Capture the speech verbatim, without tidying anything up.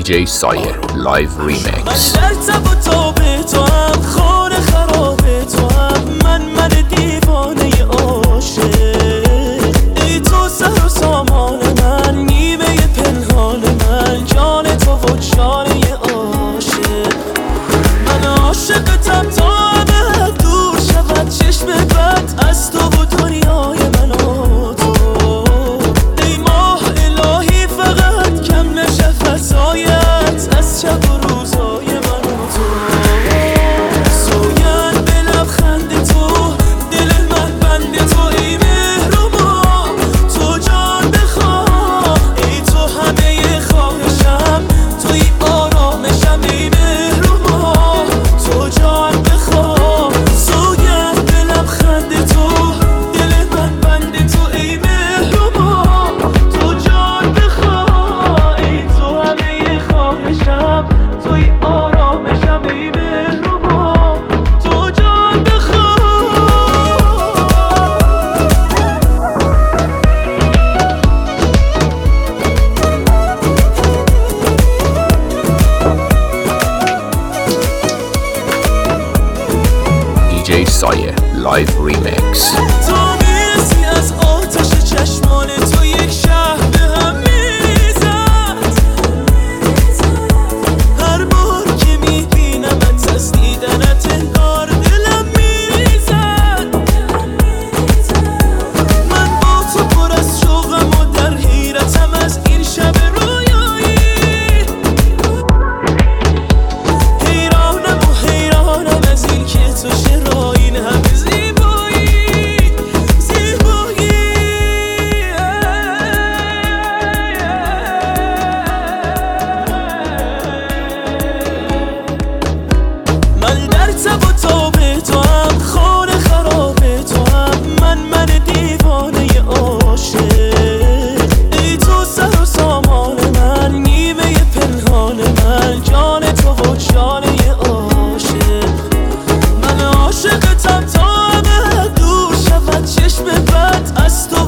دی جی سایه لایو ریمیکس. من در تب و تاب تو هم خانه خراب تو هم من من دیوانه عاشق. ای تو سر و سامان من نیمه پنهان من جان تو و جانه عاشق. من عاشقتم تا ابد دور شود چشم بد از تو و دنیای من و تو. ای ماه الهی فقط کم نشه فضایت از شب و روزای من و تو. سوگند به لبخند تو دل من بند تو ای مهربان تو جان بخواه. ای تو همه خواهشم توی آرامشم ای مهربان تو جان بخواه. سوگند به لبخند تو دل من بند تو ای مهربان تو جان بخواه. ای تو همه خواهشم توی آرامشم ای مهربان تو جان بخواه. دی جی سایه لایو ریمیکس. تو میرسی از آتش چشمان تو یک شهر به هم میریزد. هر بار که میبینمت از دیدنت انگار دلم میریزد. من با تو پر از شوقم و در حیرتم از این شب رویایی. حیرانم و حیرانم از این که تو چرا این همه زیبایی زیبایی. من در تب و تاب تو هم خانه خراب تو هم من من دیوانه عاشق. ای تو سر و سامان من نیمه پنهان من جان تو و جانه عاشق. من عاشقتم تا ابد دور شود چشم بد از تو